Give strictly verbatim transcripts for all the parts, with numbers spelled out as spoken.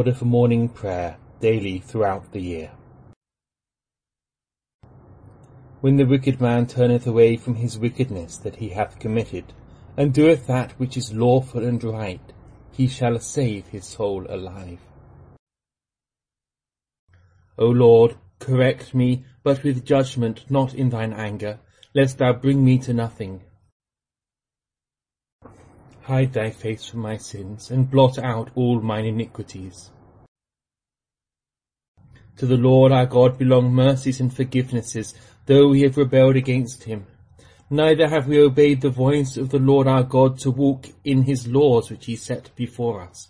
order for morning prayer daily throughout the year. When the wicked man turneth away from his wickedness that he hath committed, and doeth that which is lawful and right, he shall save his soul alive. O Lord, correct me, but with judgment, not in thine anger, lest thou bring me to nothing. Hide thy face from my sins, and blot out all mine iniquities. To the Lord our God belong mercies and forgivenesses, though we have rebelled against him. Neither have we obeyed the voice of the Lord our God to walk in his laws which he set before us.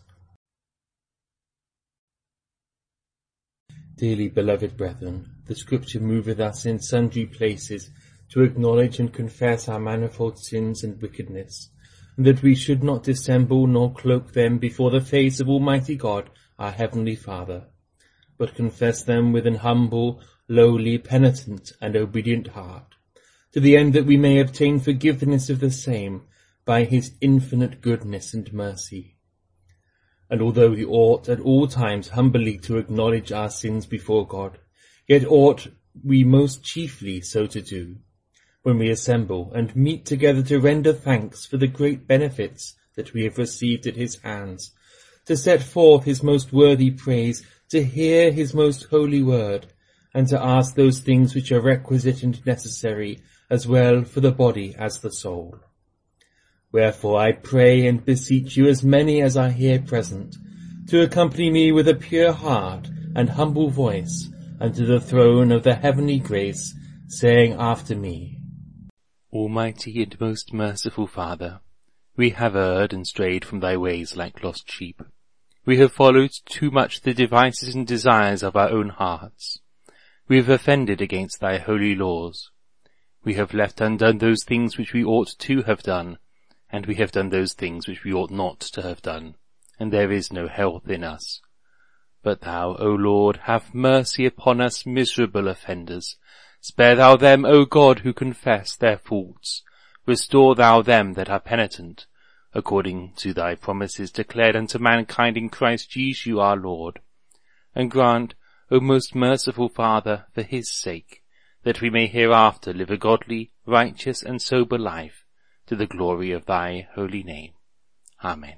Dearly beloved brethren, the Scripture moveth us in sundry places to acknowledge and confess our manifold sins and wickedness, and that we should not dissemble nor cloak them before the face of Almighty God, our Heavenly Father, but confess them with an humble, lowly, penitent, and obedient heart, to the end that we may obtain forgiveness of the same by his infinite goodness and mercy. And although we ought at all times humbly to acknowledge our sins before God, yet ought we most chiefly so to do, when we assemble and meet together to render thanks for the great benefits that we have received at his hands, to set forth his most worthy praise, to hear his most holy word, and to ask those things which are requisite and necessary, as well for the body as the soul. Wherefore I pray and beseech you, as many as are here present, to accompany me with a pure heart and humble voice unto the throne of the heavenly grace, saying after me, Almighty and most merciful Father, we have erred and strayed from thy ways like lost sheep. We have followed too much the devices and desires of our own hearts. We have offended against thy holy laws. We have left undone those things which we ought to have done, and we have done those things which we ought not to have done, and there is no health in us. But thou, O Lord, have mercy upon us miserable offenders. Spare thou them, O God, who confess their faults. Restore thou them that are penitent, according to thy promises declared unto mankind in Christ Jesus our Lord. And grant, O most merciful Father, for his sake, that we may hereafter live a godly, righteous, and sober life, to the glory of thy holy name. Amen.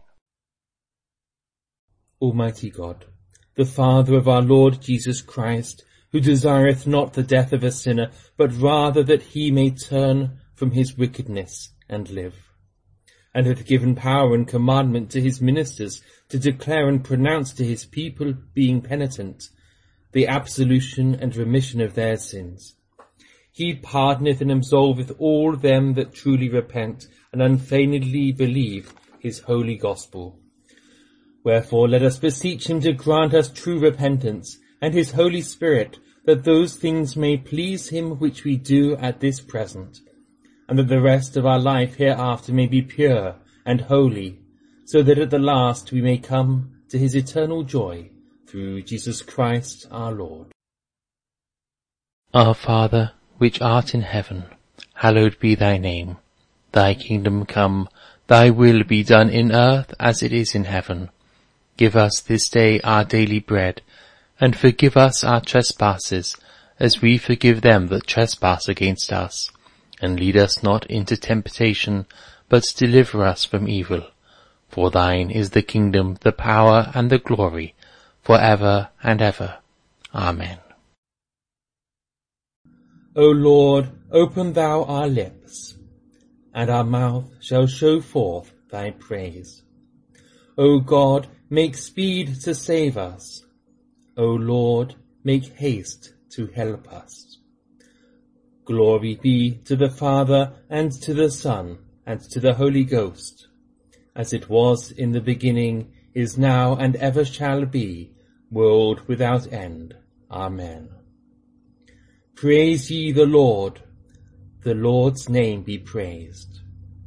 Almighty God, the Father of our Lord Jesus Christ, who desireth not the death of a sinner, but rather that he may turn from his wickedness and live, and hath given power and commandment to his ministers to declare and pronounce to his people, being penitent, the absolution and remission of their sins. He pardoneth and absolveth all them that truly repent and unfeignedly believe his holy gospel. Wherefore let us beseech him to grant us true repentance, and his Holy Spirit, that those things may please him which we do at this present, and that the rest of our life hereafter may be pure and holy, so that at the last we may come to his eternal joy, through Jesus Christ our Lord. Our Father, which art in heaven, hallowed be thy name. Thy kingdom come, thy will be done in earth as it is in heaven. Give us this day our daily bread, and forgive us our trespasses, as we forgive them that trespass against us. And lead us not into temptation, but deliver us from evil. For thine is the kingdom, the power, and the glory, for ever and ever. Amen. O Lord, open thou our lips, and our mouth shall show forth thy praise. O God, make speed to save us. O Lord, make haste to help us. Glory be to the Father, and to the Son, and to the Holy Ghost, as it was in the beginning, is now, and ever shall be, world without end. Amen. Praise ye the Lord. The Lord's name be praised.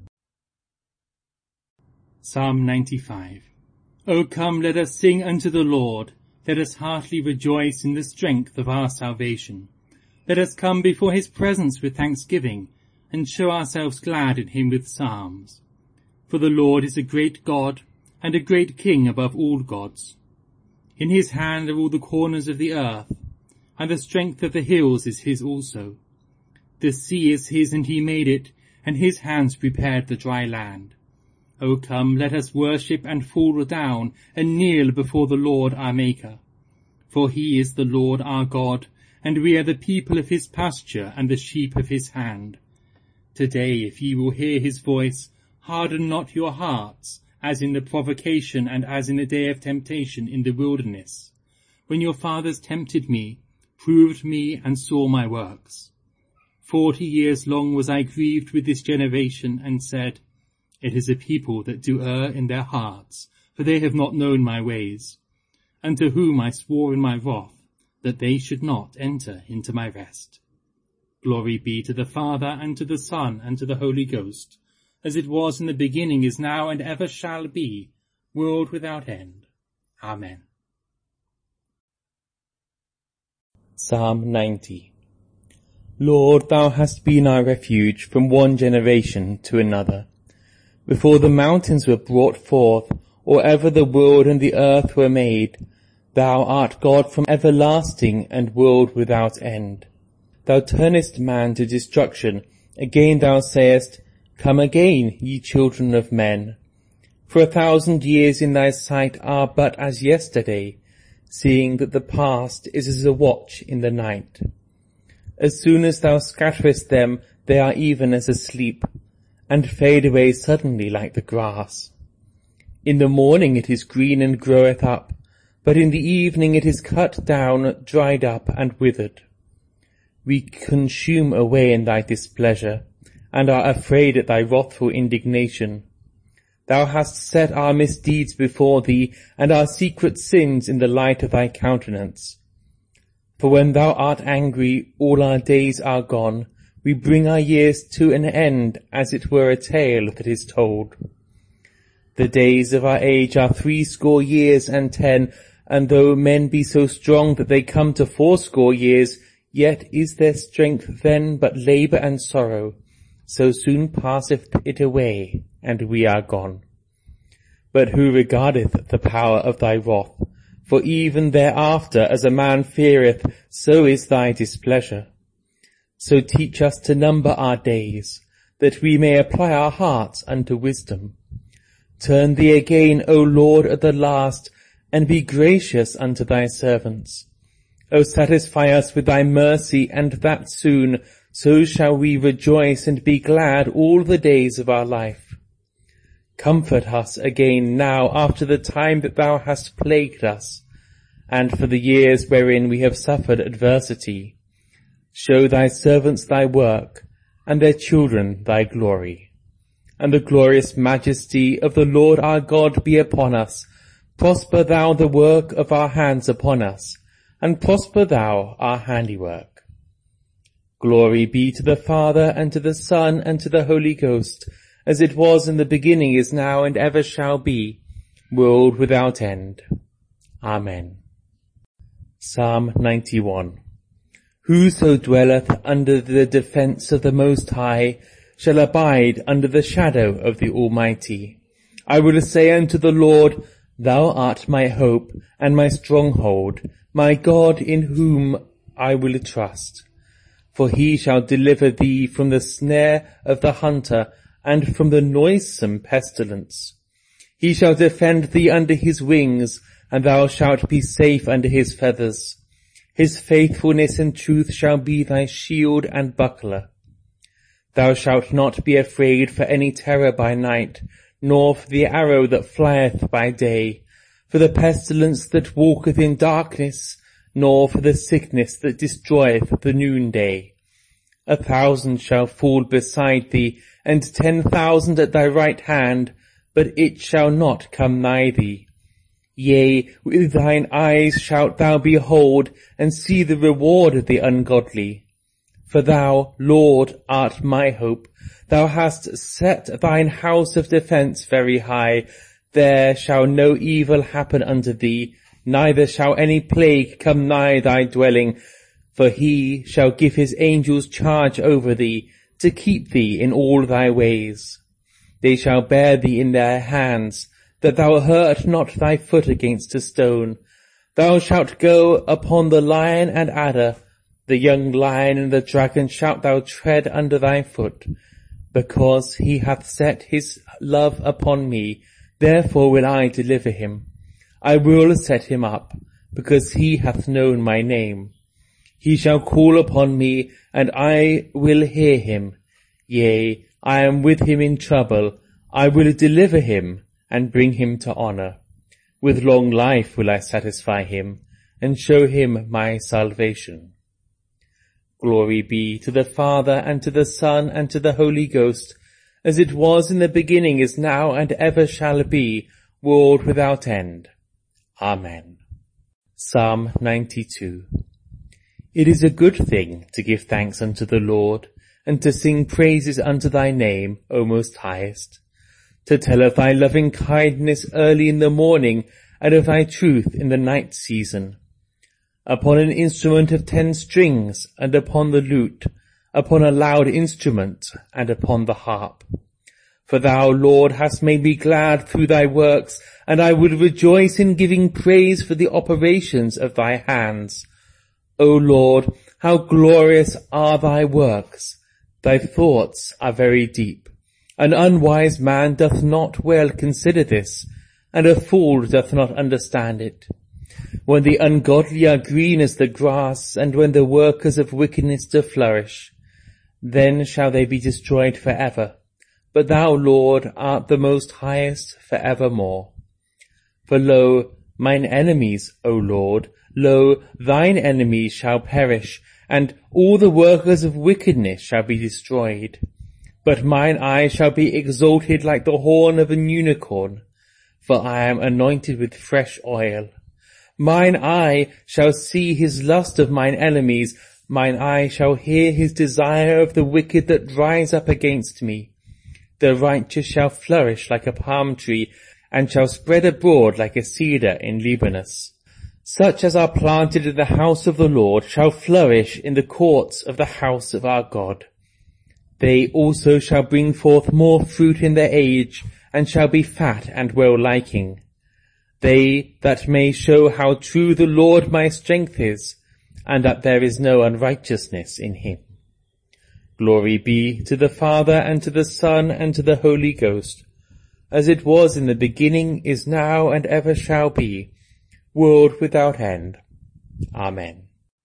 Psalm ninety-five. O come, let us sing unto the Lord. Let us heartily rejoice in the strength of our salvation. Let us come before his presence with thanksgiving, and show ourselves glad in him with psalms. For the Lord is a great God, and a great King above all gods. In his hand are all the corners of the earth, and the strength of the hills is his also. The sea is his, and he made it, and his hands prepared the dry land. O come, let us worship and fall down, and kneel before the Lord our Maker. For he is the Lord our God, and we are the people of his pasture, and the sheep of his hand. Today, if ye will hear his voice, harden not your hearts, as in the provocation and as in the day of temptation in the wilderness, when your fathers tempted me, proved me, and saw my works. Forty years long was I grieved with this generation, and said, It is a people that do err in their hearts, for they have not known my ways, and to whom I swore in my wrath, that they should not enter into my rest. Glory be to the Father, and to the Son, and to the Holy Ghost, as it was in the beginning, is now, and ever shall be, world without end. Amen. Psalm ninety. Lord, thou hast been our refuge from one generation to another. Before the mountains were brought forth, or ever the world and the earth were made, thou art God from everlasting and world without end. Thou turnest man to destruction. Again thou sayest, Come again, ye children of men. For a thousand years in thy sight are but as yesterday, seeing that the past is as a watch in the night. As soon as thou scatterest them, they are even as asleep, and fade away suddenly like the grass. In the morning it is green and groweth up, but in the evening it is cut down, dried up, and withered. We consume away in thy displeasure, and are afraid at thy wrathful indignation. Thou hast set our misdeeds before thee, and our secret sins in the light of thy countenance. For when thou art angry, all our days are gone. We bring our years to an end, as it were a tale that is told. The days of our age are threescore years and ten, and though men be so strong that they come to fourscore years, yet is their strength then but labour and sorrow. So soon passeth it away, and we are gone. But who regardeth the power of thy wrath? For even thereafter, as a man feareth, so is thy displeasure. So teach us to number our days, that we may apply our hearts unto wisdom. Turn thee again, O Lord, at the last, and be gracious unto thy servants. O satisfy us with thy mercy, and that soon, so shall we rejoice and be glad all the days of our life. Comfort us again now after the time that thou hast plagued us, and for the years wherein we have suffered adversity. Show thy servants thy work, and their children thy glory. And the glorious majesty of the Lord our God be upon us. Prosper thou the work of our hands upon us, and prosper thou our handiwork. Glory be to the Father, and to the Son, and to the Holy Ghost, as it was in the beginning, is now, and ever shall be, world without end. Amen. Psalm ninety-one. Whoso dwelleth under the defence of the Most High shall abide under the shadow of the Almighty. I will say unto the Lord, Thou art my hope and my stronghold, my God in whom I will trust. For he shall deliver thee from the snare of the hunter, and from the noisome pestilence. He shall defend thee under his wings, and thou shalt be safe under his feathers. His faithfulness and truth shall be thy shield and buckler. Thou shalt not be afraid for any terror by night, nor for the arrow that flieth by day, for the pestilence that walketh in darkness, nor for the sickness that destroyeth the noonday. A thousand shall fall beside thee, and ten thousand at thy right hand, but it shall not come nigh thee. Yea, with thine eyes shalt thou behold, and see the reward of the ungodly. For thou, Lord, art my hope. Thou hast set thine house of defence very high. There shall no evil happen unto thee, neither shall any plague come nigh thy dwelling. For he shall give his angels charge over thee, to keep thee in all thy ways. They shall bear thee in their hands, that thou hurt not thy foot against a stone. Thou shalt go upon the lion and adder, the young lion and the dragon shalt thou tread under thy foot. Because he hath set his love upon me, therefore will I deliver him. I will set him up, because he hath known my name. He shall call upon me, and I will hear him. Yea, I am with him in trouble. I will deliver him, and bring him to honour. With long life will I satisfy him, and show him my salvation. Glory be to the Father, and to the Son, and to the Holy Ghost, as it was in the beginning, is now, and ever shall be, world without end. Amen. Psalm ninety-two. It is a good thing to give thanks unto the Lord, and to sing praises unto thy name, O Most Highest, to tell of thy loving kindness early in the morning, and of thy truth in the night season. Upon an instrument of ten strings, and upon the lute, upon a loud instrument, and upon the harp. For thou, Lord, hast made me glad through thy works, and I would rejoice in giving praise for the operations of thy hands. O Lord, how glorious are thy works! Thy thoughts are very deep. An unwise man doth not well consider this, and a fool doth not understand it. When the ungodly are green as the grass, and when the workers of wickedness do flourish, then shall they be destroyed for ever. But thou, Lord, art the Most Highest for evermore. For lo, mine enemies, O Lord, lo, thine enemies shall perish, and all the workers of wickedness shall be destroyed. But mine eye shall be exalted like the horn of an unicorn, for I am anointed with fresh oil. Mine eye shall see his lust of mine enemies, mine eye shall hear his desire of the wicked that rise up against me. The righteous shall flourish like a palm tree, and shall spread abroad like a cedar in Libanus. Such as are planted in the house of the Lord shall flourish in the courts of the house of our God. They also shall bring forth more fruit in their age, and shall be fat and well-liking. They that may show how true the Lord my strength is, and that there is no unrighteousness in him. Glory be to the Father, and to the Son, and to the Holy Ghost, as it was in the beginning, is now, and ever shall be, world without end. Amen.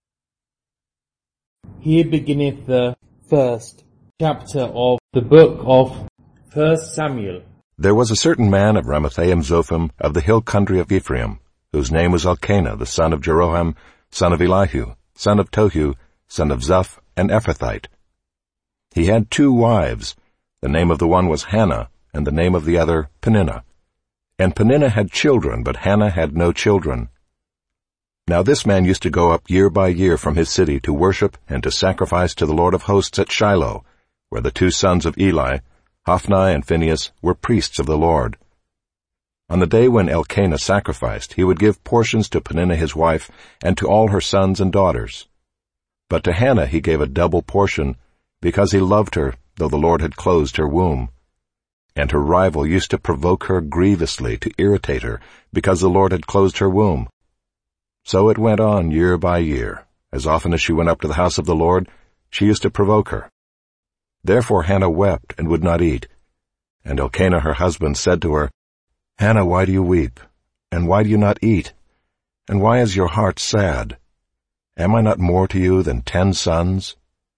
Here beginneth the first chapter of the book of First Samuel. There was a certain man of Ramathaim Zophim of the hill country of Ephraim, whose name was Elkanah, the son of Jeroham, son of Elihu, son of Tohu, son of Zuph, an Ephrathite. He had two wives. The name of the one was Hannah, and the name of the other Peninnah. And Peninnah had children, but Hannah had no children. Now this man used to go up year by year from his city to worship and to sacrifice to the Lord of hosts at Shiloh, where the two sons of Eli, Hophni and Phinehas, were priests of the Lord. On the day when Elkanah sacrificed, he would give portions to Peninnah his wife, and to all her sons and daughters. But to Hannah he gave a double portion, because he loved her, though the Lord had closed her womb. And her rival used to provoke her grievously, to irritate her, because the Lord had closed her womb. So it went on year by year. As often as she went up to the house of the Lord, she used to provoke her. Therefore Hannah wept and would not eat. And Elkanah her husband said to her, Hannah, why do you weep? And why do you not eat? And why is your heart sad? Am I not more to you than ten sons?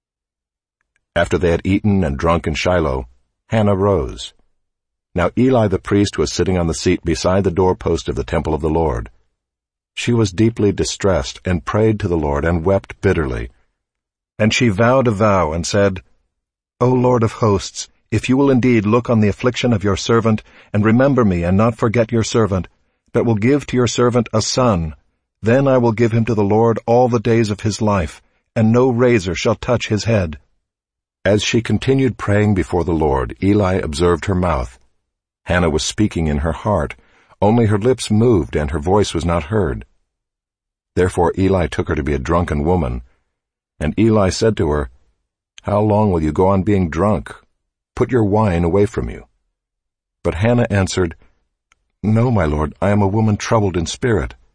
After they had eaten and drunk in Shiloh, Hannah rose. Now Eli the priest was sitting on the seat beside the doorpost of the temple of the Lord. She was deeply distressed, and prayed to the Lord, and wept bitterly. And she vowed a vow, and said, O Lord of hosts, if you will indeed look on the affliction of your servant, and remember me, and not forget your servant, but will give to your servant a son, then I will give him to the Lord all the days of his life, and no razor shall touch his head. As she continued praying before the Lord, Eli observed her mouth. Hannah was speaking in her heart, only her lips moved, and her voice was not heard. Therefore Eli took her to be a drunken woman. And Eli said to her, How long will you go on being drunk? Put your wine away from you. But Hannah answered, No, my lord, I am a woman troubled in spirit.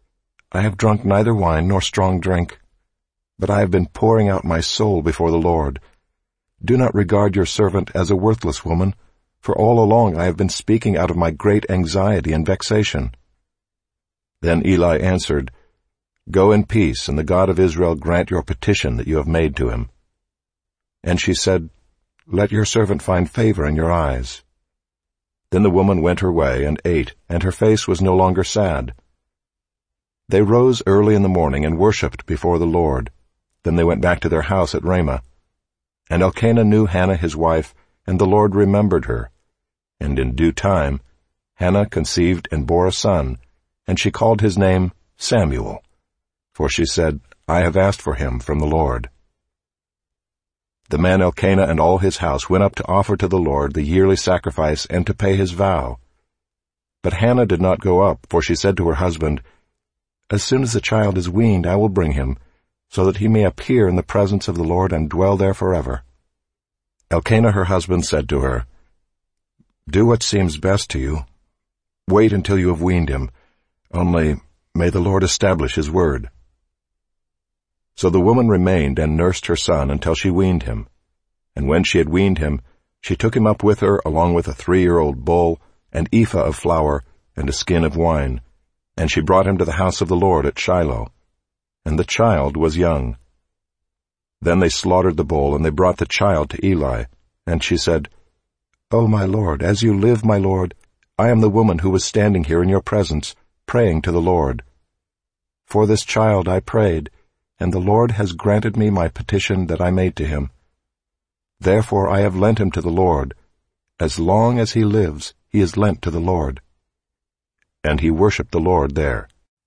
I have drunk neither wine nor strong drink, but I have been pouring out my soul before the Lord. Do not regard your servant as a worthless woman, for all along I have been speaking out of my great anxiety and vexation." Then Eli answered, "Go in peace, and the God of Israel grant your petition that you have made to him." And she said, "Let your servant find favor in your eyes." Then the woman went her way and ate, and her face was no longer sad. They rose early in the morning and worshipped before the Lord. Then they went back to their house at Ramah. And Elkanah knew Hannah his wife, and the Lord remembered her. And in due time Hannah conceived and bore a son, and she called his name Samuel, for she said, "I have asked for him from the Lord." The man Elkanah and all his house went up to offer to the Lord the yearly sacrifice and to pay his vow. But Hannah did not go up, for she said to her husband, "As soon as the child is weaned, I will bring him, so that he may appear in the presence of the Lord and dwell there forever." Elkanah her husband said to her, "Do what seems best to you. Wait until you have weaned him, only may the Lord establish his word." So the woman remained and nursed her son until she weaned him. And when she had weaned him, she took him up with her along with a three-year-old bull, an ephah of flour, and a skin of wine, and she brought him to the house of the Lord at Shiloh. And the child was young. Then they slaughtered the bull, and they brought the child to Eli. And she said, "O my Lord, as you live, my Lord, I am the woman who was standing here in your presence, praying to the Lord. For this child I prayed, and the Lord has granted me my petition that I made to him. Therefore I have lent him to the Lord. As long as he lives, he is lent to the Lord." And he worshipped the Lord there.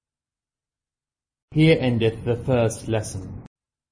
Here endeth the first lesson.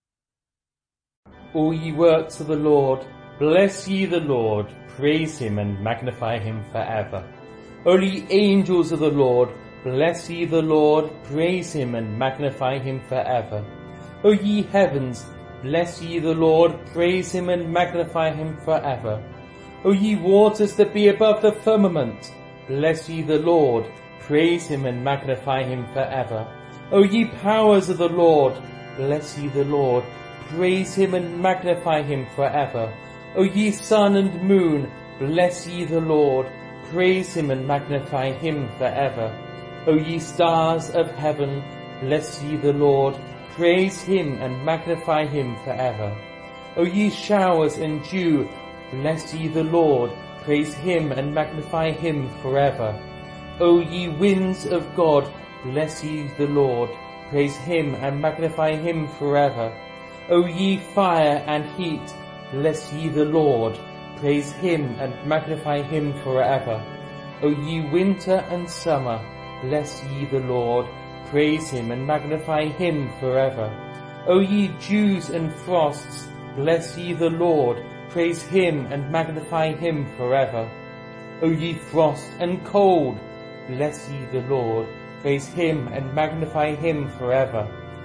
All ye works of the Lord, bless ye the Lord, praise him and magnify him forever. O ye angels of the Lord, bless ye the Lord, praise him and magnify him forever. O ye heavens, bless ye the Lord, praise him and magnify him forever. O ye waters that be above the firmament, bless ye the Lord, praise him and magnify him forever. O ye powers of the Lord, bless ye the Lord, praise him and magnify him forever. O ye sun and moon, bless ye the Lord, praise him and magnify him forever. O ye stars of heaven, bless ye the Lord, praise him and magnify him forever. O ye showers and dew, bless ye the Lord, praise him and magnify him forever. O ye winds of God, bless ye the Lord, praise him and magnify him forever. O ye fire and heat, bless ye the Lord, praise him and magnify him forever. O ye winter and summer, bless ye the Lord, praise him and magnify him forever. O ye dews and frosts, bless ye the Lord, praise him and magnify him forever. O ye frost and cold, bless ye the Lord, praise him and magnify him forever.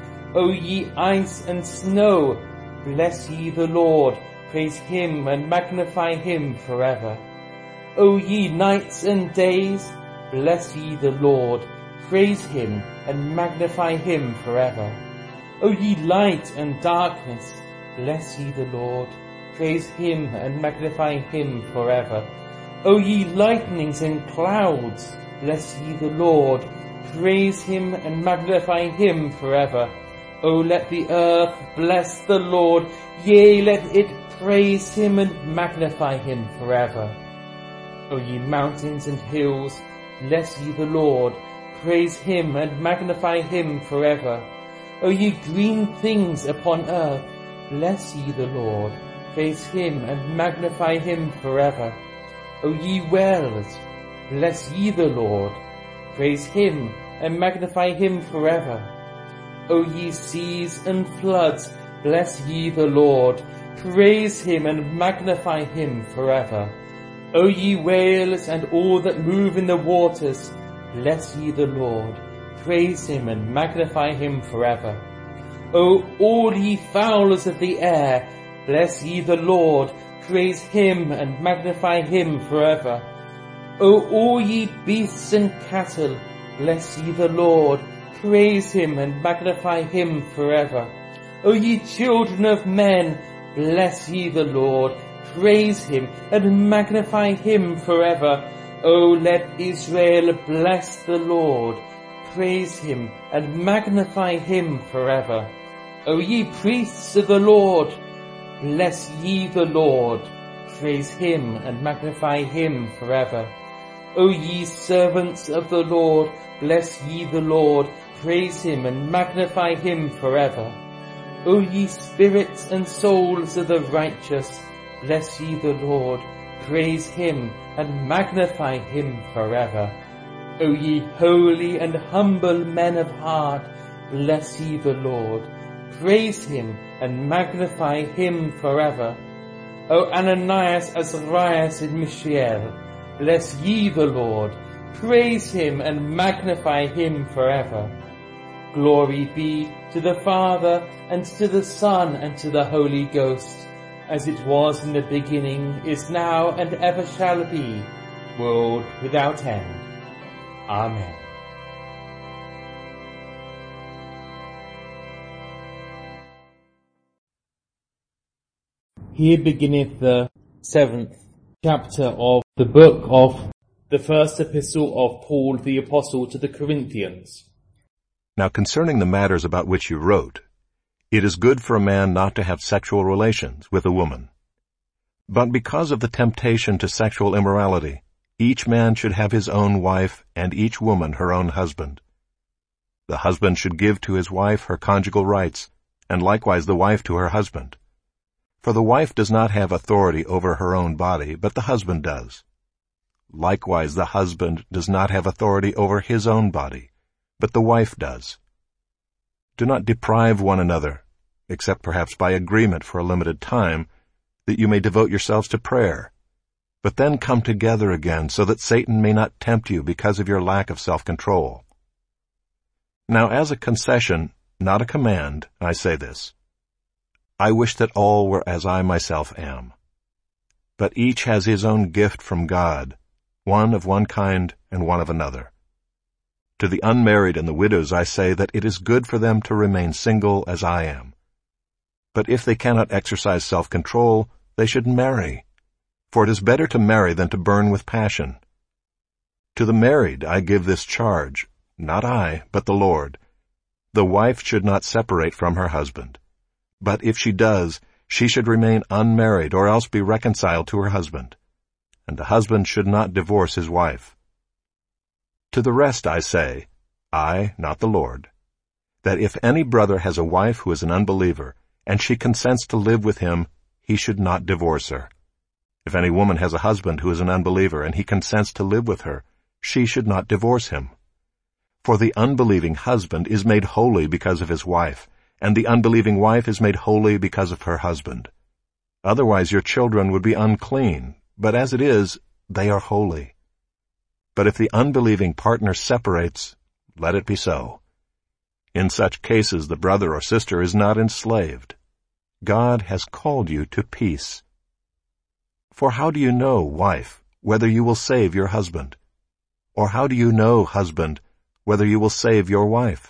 O ye ice and snow, bless ye the Lord, praise him and magnify him forever. O ye nights and days, bless ye the Lord, praise him and magnify him forever. O ye light and darkness, bless ye the Lord, praise him and magnify him forever. O ye lightnings and clouds, bless ye the Lord, praise him and magnify him forever. O let the earth bless the Lord, yea, let it praise him and magnify him forever. O ye mountains and hills, bless ye the Lord, praise him and magnify him forever. O ye green things upon earth, bless ye the Lord, praise him and magnify him forever. O ye wells, bless ye the Lord, praise him and magnify him forever. O ye seas and floods, bless ye the Lord, praise him and magnify him forever. O ye whales and all that move in the waters, bless ye the Lord, praise him and magnify him forever. O all ye fowls of the air, bless ye the Lord, praise him and magnify him forever. O all ye beasts and cattle, bless ye the Lord, praise him and magnify him forever. O ye children of men, bless ye the Lord, praise him and magnify him forever. O let Israel bless the Lord, praise him and magnify him forever. O ye priests of the Lord, bless ye the Lord, praise him and magnify him forever. O ye servants of the Lord, bless ye the Lord, praise him and magnify him forever. O ye spirits and souls of the righteous, bless ye the Lord, praise him and magnify him forever. O ye holy and humble men of heart, bless ye the Lord, praise him and magnify him forever. O Ananias, Azarias, and Mishael, bless ye the Lord, praise him and magnify him forever. Glory be to the Father, and to the Son, and to the Holy Ghost, as it was in the beginning, is now, and ever shall be, world without end. Amen. Here beginneth the seventh chapter of the book of the first epistle of Paul the Apostle to the Corinthians. Now concerning the matters about which you wrote, it is good for a man not to have sexual relations with a woman. But because of the temptation to sexual immorality, each man should have his own wife, and each woman her own husband. The husband should give to his wife her conjugal rights, and likewise the wife to her husband. For the wife does not have authority over her own body, but the husband does. Likewise the husband does not have authority over his own body, but the wife does. Do not deprive one another, except perhaps by agreement for a limited time, that you may devote yourselves to prayer. But then come together again, so that Satan may not tempt you because of your lack of self-control. Now as a concession, not a command, I say this. I wish that all were as I myself am. But each has his own gift from God, one of one kind and one of another. To the unmarried and the widows I say that it is good for them to remain single as I am. But if they cannot exercise self-control, they should marry, for it is better to marry than to burn with passion. To the married I give this charge, not I, but the Lord. The wife should not separate from her husband. But if she does, she should remain unmarried or else be reconciled to her husband. And the husband should not divorce his wife. To the rest I say, I, not the Lord, that if any brother has a wife who is an unbeliever, and she consents to live with him, he should not divorce her. If any woman has a husband who is an unbeliever, and he consents to live with her, she should not divorce him. For the unbelieving husband is made holy because of his wife, and the unbelieving wife is made holy because of her husband. Otherwise your children would be unclean, but as it is, they are holy. But if the unbelieving partner separates, let it be so. In such cases the brother or sister is not enslaved. God has called you to peace. For how do you know, wife, whether you will save your husband? Or how do you know, husband, whether you will save your wife?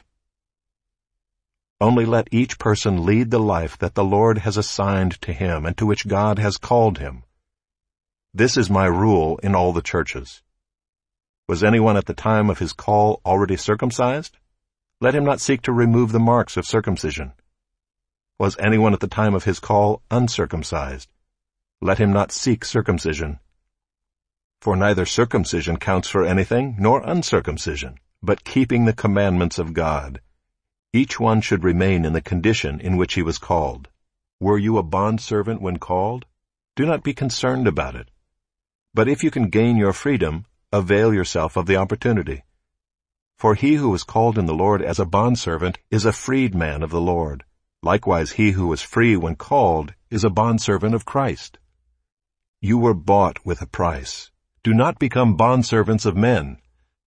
Only let each person lead the life that the Lord has assigned to him and to which God has called him. This is my rule in all the churches. Was anyone at the time of his call already circumcised? Let him not seek to remove the marks of circumcision. Was anyone at the time of his call uncircumcised? Let him not seek circumcision. For neither circumcision counts for anything, nor uncircumcision, but keeping the commandments of God. Each one should remain in the condition in which he was called. Were you a bondservant when called? Do not be concerned about it. But if you can gain your freedom, avail yourself of the opportunity. For he who is called in the Lord as a bondservant is a freedman of the Lord. Likewise he who is free when called is a bondservant of Christ. You were bought with a price. Do not become bondservants of men.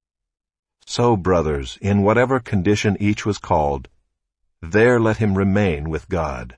So, brothers, in whatever condition each was called, there let him remain with God.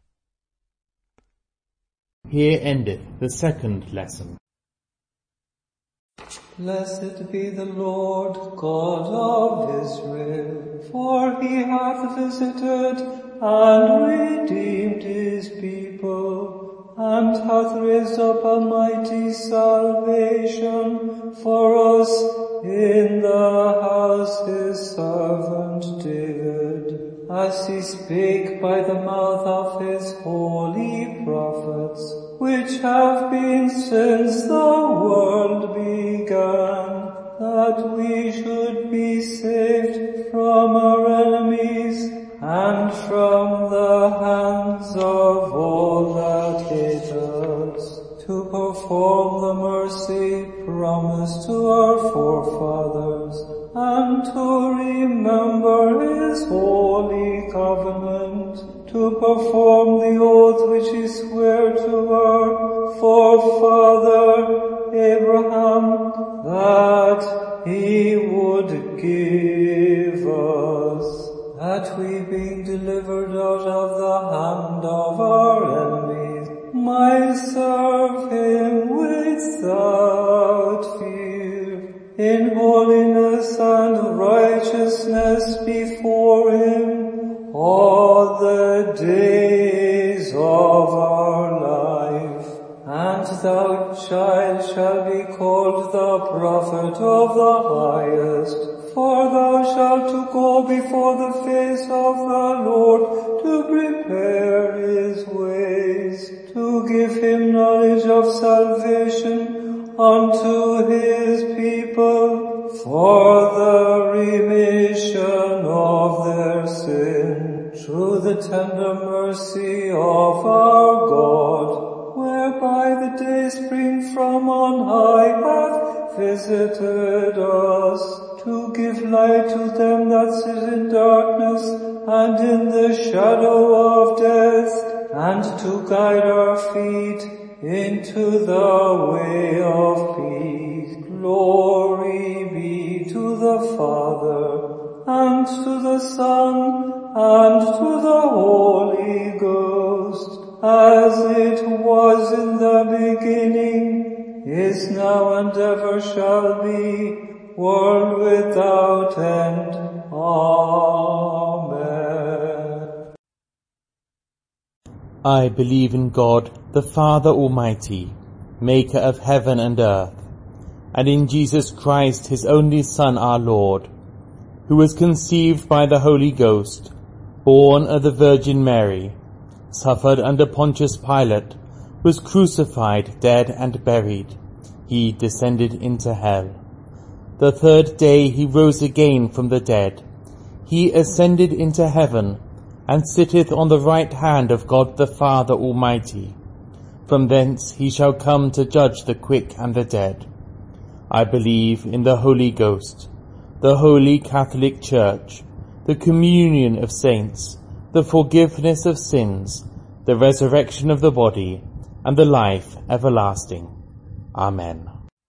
Here endeth the second lesson. Blessed be the Lord God of Israel, for he hath visited and redeemed his people, and hath raised up a mighty salvation for us in the house his servant David, as he spake by the mouth of his holy prophets, which have been since the world began, that we should be saved from our enemies and from the hands of all that hate us, to perform the mercy promised to our forefathers, and to remember his holy covenant, to perform the oath which he sware to our forefather Abraham, that he would give us, that we, being delivered out of the hand of our enemies, might serve him without fear, in holiness and righteousness before him all the days of our life. And thou, child, shalt be called the prophet of the highest, for thou shalt to go before the face of the Lord, to prepare his ways, to give him knowledge of salvation unto his people, for the remission of their sin, through the tender mercy of our God, whereby the day spring from on high hath visited us, to give light to them that sit in darkness and in the shadow of death, and to guide our feet into the way of peace. Glory be to the Father, and to the Son, and to the Holy Ghost, as it was in the beginning, is now, and ever shall be, world without end. Amen. I believe in God, the Father Almighty, maker of heaven and earth, and in Jesus Christ, his only Son, our Lord, who was conceived by the Holy Ghost, born of the Virgin Mary, suffered under Pontius Pilate, was crucified, dead, and buried. He descended into hell. The third day he rose again from the dead. He ascended into heaven, and sitteth on the right hand of God the Father Almighty. From thence he shall come to judge the quick and the dead. I believe in the Holy Ghost, the Holy Catholic Church, the communion of saints, the forgiveness of sins, the resurrection of the body, and the life everlasting. Amen.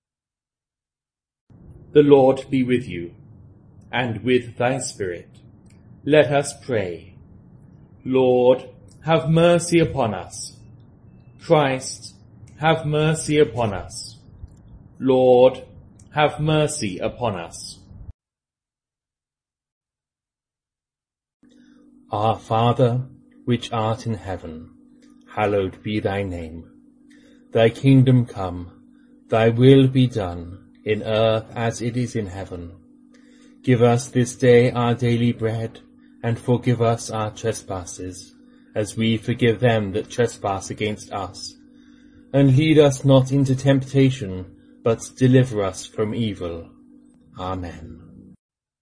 The Lord be with you, and with thy spirit. Let us pray. Lord, have mercy upon us. Christ, have mercy upon us. Lord, have mercy upon us. Our Father, which art in heaven, hallowed be thy name. Thy kingdom come, thy will be done, in earth as it is in heaven. Give us this day our daily bread, and forgive us our trespasses, as we forgive them that trespass against us. And lead us not into temptation, but deliver us from evil. Amen.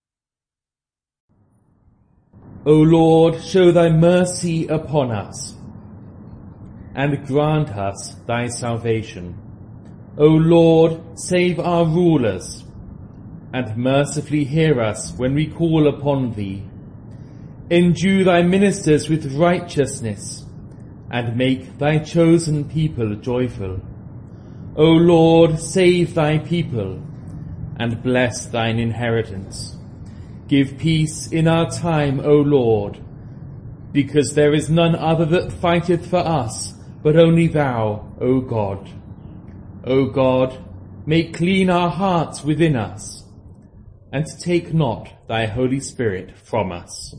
O Lord, show thy mercy upon us, and grant us thy salvation. O Lord, save our rulers, and mercifully hear us when we call upon thee. Endue thy ministers with righteousness, and make thy chosen people joyful. O Lord, save thy people, and bless thine inheritance. Give peace in our time, O Lord, because there is none other that fighteth for us, but only thou, O God. O God, Make clean our hearts within us, and take not thy Holy Spirit from us.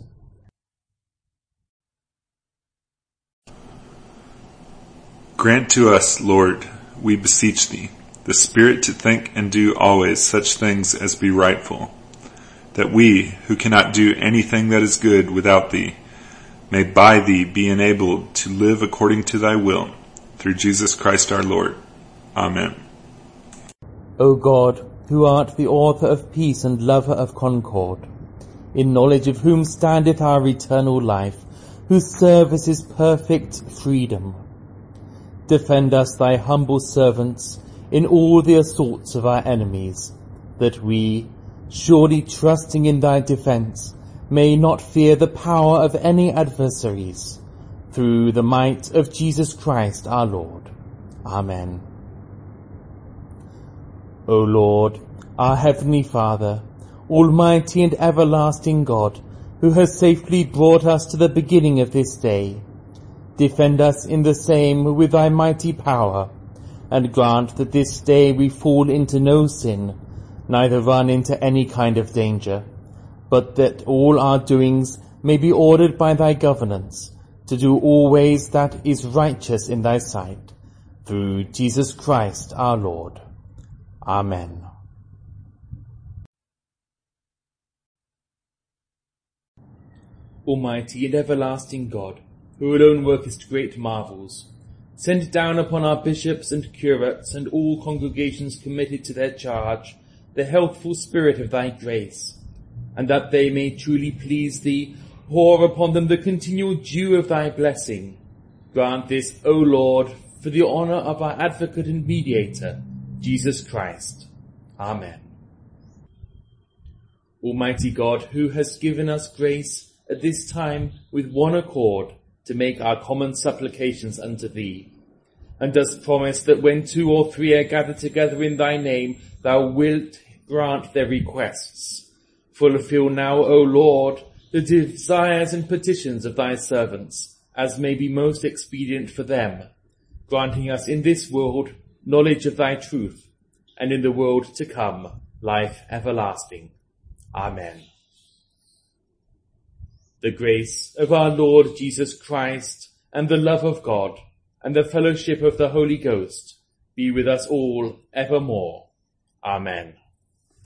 Grant to us, Lord, we beseech thee, the Spirit to think and do always such things as be rightful, that we, who cannot do anything that is good without thee, may by thee be enabled to live according to thy will, through Jesus Christ our Lord. Amen. O God, who art the author of peace and lover of concord, in knowledge of whom standeth our eternal life, whose service is perfect freedom, defend us, thy humble servants, in all the assaults of our enemies, that we, surely trusting in thy defence, may not fear the power of any adversaries, through the might of Jesus Christ our Lord. Amen. O Lord, our heavenly Father, almighty and everlasting God, who has safely brought us to the beginning of this day, defend us in the same with thy mighty power, and grant that this day we fall into no sin, neither run into any kind of danger, but that all our doings may be ordered by thy governance, to do always that is righteous in thy sight, through Jesus Christ our Lord. Amen. Almighty and everlasting God, who alone workest great marvels, send down upon our bishops and curates and all congregations committed to their charge the healthful spirit of thy grace, and that they may truly please thee, pour upon them the continual dew of thy blessing. Grant this, O Lord, for the honour of our advocate and mediator, Jesus Christ. Amen. Almighty God, who hast given us grace at this time with one accord to make our common supplications unto thee, and dost promise that when two or three are gathered together in thy name, thou wilt grant their requests. Fulfill now, O Lord, the desires and petitions of thy servants, as may be most expedient for them, granting us in this world knowledge of thy truth, and in the world to come life everlasting. Amen. The grace of our Lord Jesus Christ, and the love of God, and the fellowship of the Holy Ghost be with us all evermore. Amen.